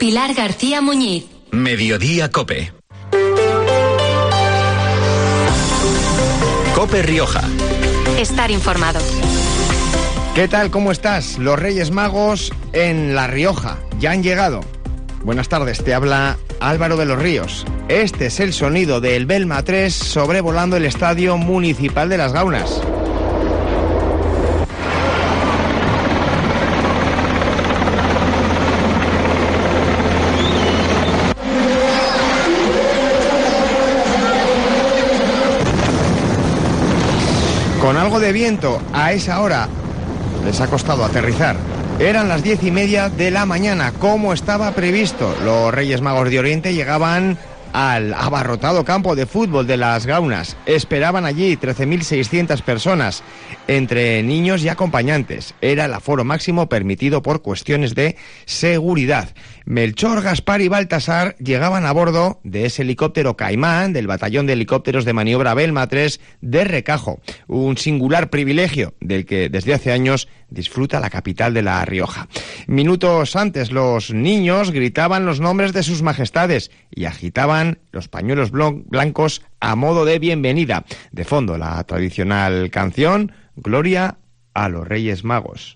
Pilar García Muñiz. Mediodía Cope. Cope Rioja. Estar informado. ¿Qué tal? ¿Cómo estás? Los Reyes Magos en La Rioja ya han llegado. Buenas tardes, te habla Álvaro de los Ríos. Este es el sonido del Belma 3 sobrevolando el Estadio Municipal de Las Gaunas. Con algo de viento, a esa hora les ha costado aterrizar. Eran las 10:30 de la mañana, como estaba previsto. Los Reyes Magos de Oriente llegaban al abarrotado campo de fútbol de Las Gaunas. Esperaban allí 13.600 personas, entre niños y acompañantes. Era el aforo máximo permitido por cuestiones de seguridad. Melchor, Gaspar y Baltasar llegaban a bordo de ese helicóptero Caimán del Batallón de Helicópteros de Maniobra Belma 3 de Recajo. Un singular privilegio del que desde hace años disfruta la capital de La Rioja. Minutos antes, los niños gritaban los nombres de sus majestades y agitaban los pañuelos blancos a modo de bienvenida. De fondo, la tradicional canción Gloria a los Reyes Magos.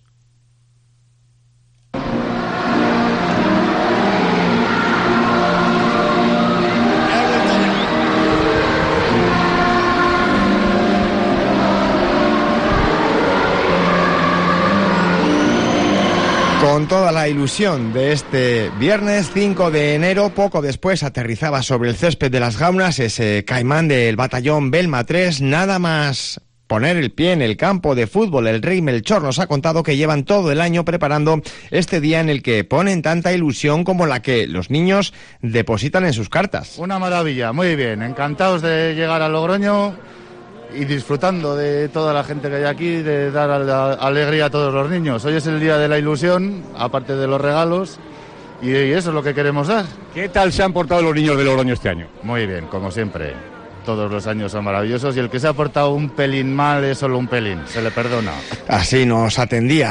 Con toda la ilusión de este viernes 5 de enero, poco después aterrizaba sobre el césped de Las Gaunas ese Caimán del batallón Belma 3, nada más poner el pie en el campo de fútbol. El rey Melchor nos ha contado que llevan todo el año preparando este día en el que ponen tanta ilusión como la que los niños depositan en sus cartas. Una maravilla, muy bien, encantados de llegar a Logroño y disfrutando de toda la gente que hay aquí, de dar alegría a todos los niños. Hoy es el día de la ilusión, aparte de los regalos, y eso es lo que queremos dar. ¿Qué tal se han portado los niños de Logroño este año? Muy bien, como siempre. Todos los años son maravillosos y el que se ha portado un pelín mal es solo un pelín, se le perdona. Así nos atendía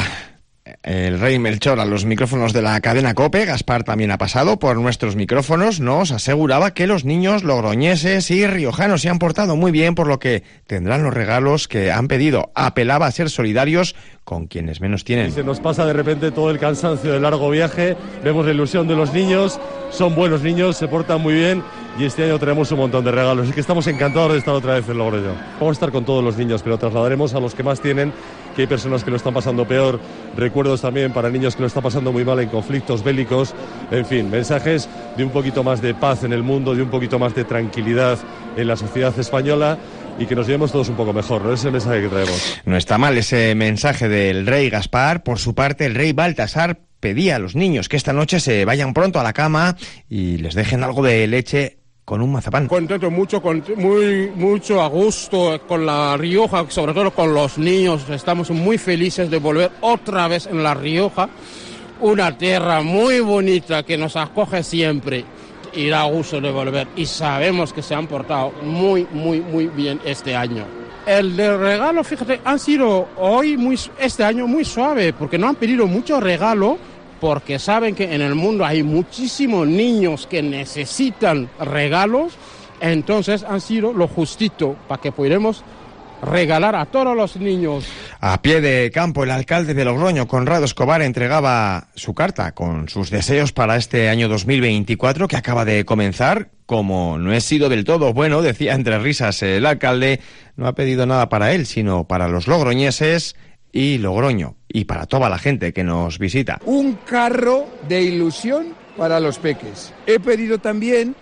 el rey Melchor a los micrófonos de la cadena COPE. Gaspar también ha pasado por nuestros micrófonos. Nos aseguraba que los niños logroñeses y riojanos se han portado muy bien, por lo que tendrán los regalos que han pedido. Apelaba a ser solidarios con quienes menos tienen. Y se nos pasa de repente todo el cansancio del largo viaje, vemos la ilusión de los niños, son buenos niños, se portan muy bien y este año tenemos un montón de regalos. Es que estamos encantados de estar otra vez en Logroño. Vamos a estar con todos los niños, pero trasladaremos a los que más tienen, que hay personas que lo están pasando peor, recuerdos también para niños que lo están pasando muy mal en conflictos bélicos, en fin, mensajes de un poquito más de paz en el mundo, de un poquito más de tranquilidad en la sociedad española y que nos llevemos todos un poco mejor, ¿no? Ese es el mensaje que traemos. No está mal ese mensaje del rey Gaspar. Por su parte, el rey Baltasar pedía a los niños que esta noche se vayan pronto a la cama y les dejen algo de leche con un mazapán. Contento mucho a gusto con La Rioja, sobre todo con los niños. Estamos muy felices de volver otra vez en La Rioja, una tierra muy bonita que nos acoge siempre y da gusto de volver. Y sabemos que se han portado muy bien este año. El de regalo, fíjate, han sido este año muy suave, porque no han pedido mucho regalo, porque saben que en el mundo hay muchísimos niños que necesitan regalos, entonces han sido lo justito para que podamos regalar a todos los niños. A pie de campo, el alcalde de Logroño, Conrado Escobar, entregaba su carta con sus deseos para este año 2024 que acaba de comenzar. Como no he sido del todo bueno, decía entre risas el alcalde, no ha pedido nada para él, sino para los logroñeses y Logroño, y para toda la gente que nos visita. Un carro de ilusión para los peques. He pedido también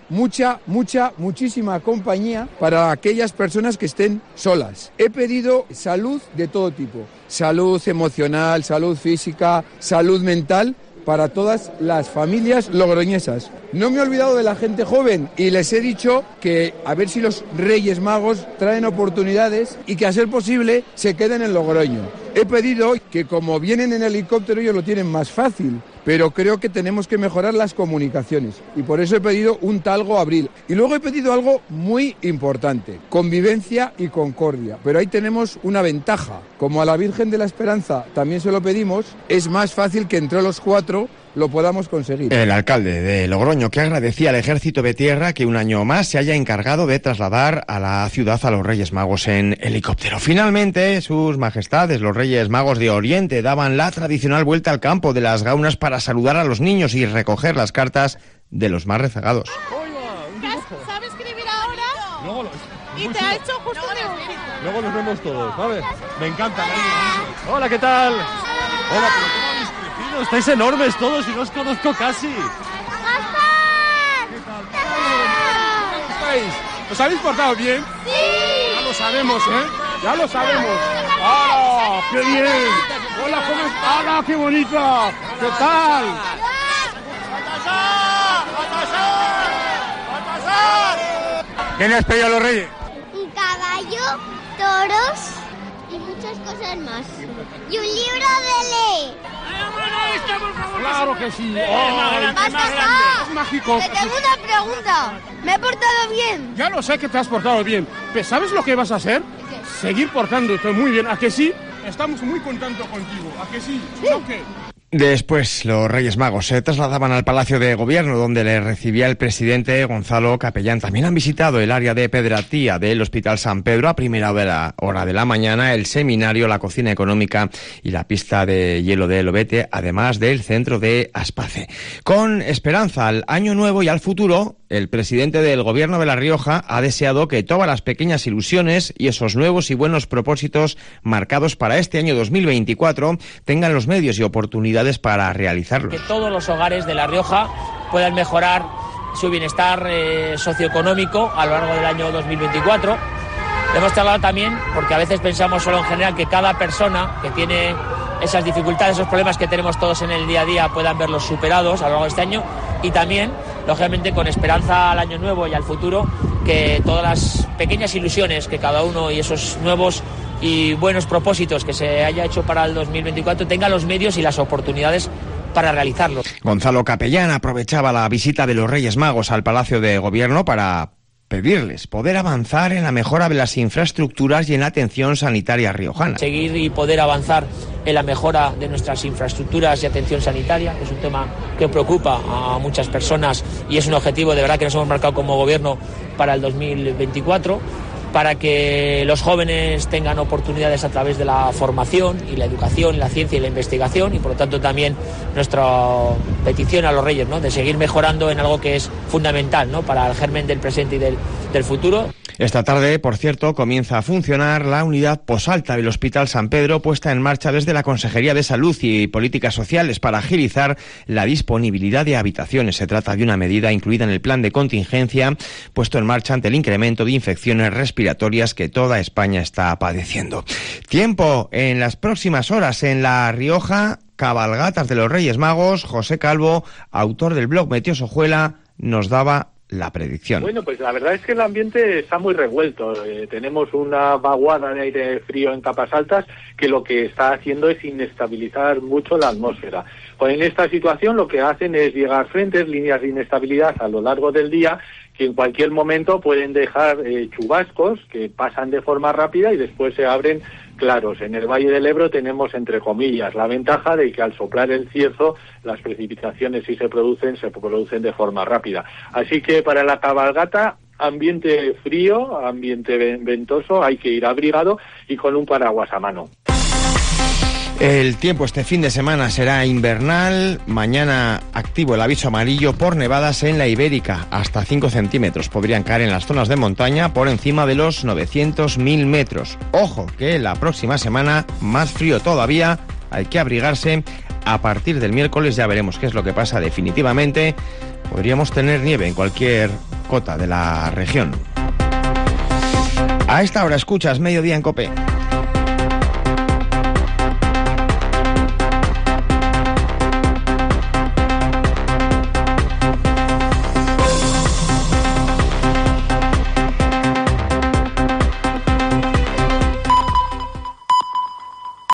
muchísima compañía para aquellas personas que estén solas. He pedido salud de todo tipo, salud emocional, salud física, salud mental, para todas las familias logroñesas. No me he olvidado de la gente joven y les he dicho que a ver si los Reyes Magos traen oportunidades y que a ser posible se queden en Logroño. He pedido que como vienen en helicóptero ellos lo tienen más fácil, pero creo que tenemos que mejorar las comunicaciones y por eso he pedido un talgo Abril. Y luego he pedido algo muy importante, convivencia y concordia, pero ahí tenemos una ventaja. Como a la Virgen de la Esperanza también se lo pedimos, es más fácil que entre los cuatro lo podamos conseguir. El alcalde de Logroño, que agradecía al Ejército de Tierra que un año más se haya encargado de trasladar a la ciudad a los Reyes Magos en helicóptero. Finalmente, sus majestades, los Reyes Magos de Oriente, daban la tradicional vuelta al campo de las Gaunas para saludar a los niños y recoger las cartas de los más rezagados. ¿Sabes escribir ahora? Y te ha hecho justo un dibujito. Luego nos vemos todos, ¿sabes? Me encanta. Hola, ¿qué tal? Hola, pero ¿cómo habéis crecido? Estáis enormes todos y no os conozco casi. ¿Qué tal? ¿Os habéis portado bien? ¡Sí! Ya lo sabemos, ¿eh? Ya lo sabemos. ¡Hola! ¡Qué bien! ¡Hola, cómo estás! ¡Hola, qué bonita! ¿Qué tal? ¿Qué le has pedido a los Reyes? Un caballo, toros y muchas cosas más. Y un libro de ley. ¡Claro que sí! ¡Basta! ¡Es mágico! Te tengo una pregunta. ¿Me he portado bien? Ya lo sé que te has portado bien. Pero ¿sabes lo que vas a hacer? Seguir portándote muy bien. ¿A que sí? Estamos muy contentos contigo. ¿A que sí? ¿No qué? Después, los Reyes Magos se trasladaban al Palacio de Gobierno, donde le recibía el presidente Gonzalo Capellán. También han visitado el área de Pedratía del Hospital San Pedro a primera hora de la mañana, el seminario, la cocina económica y la pista de hielo de Lobete, además del centro de Aspace. Con esperanza al año nuevo y al futuro, el presidente del Gobierno de La Rioja ha deseado que todas las pequeñas ilusiones y esos nuevos y buenos propósitos marcados para este año 2024 tengan los medios y oportunidades para realizarlos. Que todos los hogares de La Rioja puedan mejorar su bienestar socioeconómico a lo largo del año 2024. Hemos hablado también, porque a veces pensamos solo en general, que cada persona que tiene esas dificultades, esos problemas que tenemos todos en el día a día puedan verlos superados a lo largo de este año, y también, lógicamente, con esperanza al año nuevo y al futuro, que todas las pequeñas ilusiones que cada uno y esos nuevos y buenos propósitos que se haya hecho para el 2024 tengan los medios y las oportunidades para realizarlo. Gonzalo Capellán aprovechaba la visita de los Reyes Magos al Palacio de Gobierno para pedirles poder avanzar en la mejora de las infraestructuras y en la atención sanitaria riojana. Seguir y poder avanzar en la mejora de nuestras infraestructuras y atención sanitaria, que es un tema que preocupa a muchas personas y es un objetivo de verdad que nos hemos marcado como gobierno para el 2024, para que los jóvenes tengan oportunidades a través de la formación y la educación, la ciencia y la investigación, y por lo tanto también nuestra petición a los Reyes, ¿no?, de seguir mejorando en algo que es fundamental, ¿no?, para el germen del presente y del futuro. Esta tarde, por cierto, comienza a funcionar la unidad posalta del Hospital San Pedro, puesta en marcha desde la Consejería de Salud y Políticas Sociales para agilizar la disponibilidad de habitaciones. Se trata de una medida incluida en el plan de contingencia puesto en marcha ante el incremento de infecciones respiratorias que toda España está padeciendo. Tiempo en las próximas horas en La Rioja, cabalgatas de los Reyes Magos. José Calvo, autor del blog Meteosojuela, nos daba la predicción. Bueno, pues la verdad es que el ambiente está muy revuelto. Tenemos una vaguada de aire frío en capas altas que lo que está haciendo es inestabilizar mucho la atmósfera. Pues en esta situación lo que hacen es llegar frentes, líneas de inestabilidad a lo largo del día, que en cualquier momento pueden dejar chubascos que pasan de forma rápida y después se abren claros. En el Valle del Ebro tenemos, entre comillas, la ventaja de que al soplar el cierzo, las precipitaciones, si se producen de forma rápida. Así que para la cabalgata, ambiente frío, ambiente ventoso, hay que ir abrigado y con un paraguas a mano. El tiempo este fin de semana será invernal. Mañana activo el aviso amarillo por nevadas en la Ibérica. Hasta 5 centímetros podrían caer en las zonas de montaña por encima de los 900.000 metros. Ojo, que la próxima semana más frío todavía. Hay que abrigarse. A partir del miércoles ya veremos qué es lo que pasa definitivamente. Podríamos tener nieve en cualquier cota de la región. A esta hora escuchas Mediodía en COPE.